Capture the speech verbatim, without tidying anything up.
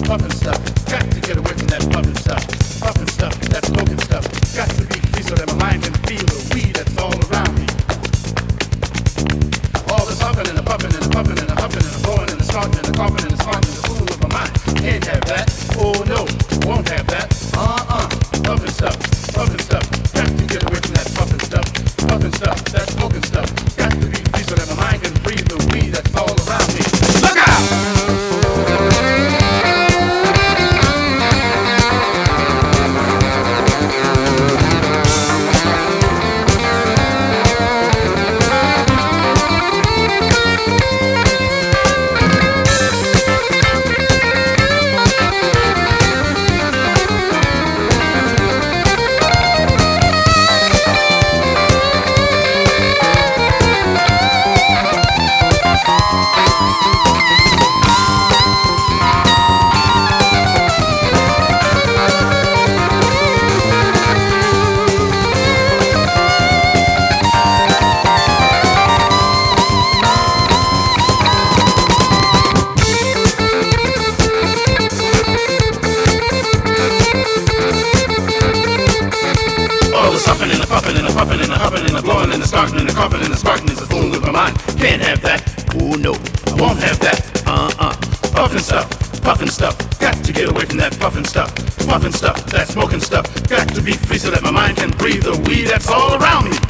puffin' stuff. Got to get away from that puffin' stuff. Puffin' stuff, that smoking stuff. Got to be free so that my mind can feel the weed that's all around me. All the puffin' and the puffin' and the puffin' and the huffin' and the blowing and the snorting and the coughing and the smarting and the fool of my mind. Can't have that. Oh no, won't have that. Uh-uh. Puffin' stuff, puffin' stuff. Got to get away from that puffin' stuff. Puffin' stuff, that smoking stuff. Got to be free so that my mind can breathe the weed that's all around me. Look out! Puffin' and the puffin' and the puffin' and the huffin' and the blowing and the starting and the coughing and the sparking is a fool with my mind. Can't have that. Oh no, I won't have that. Uh-uh. Puffin' stuff, puffin' stuff. Got to get away from that puffin' stuff. Puffin' stuff, that smoking stuff. Got to be free so that my mind can breathe the weed that's all around me.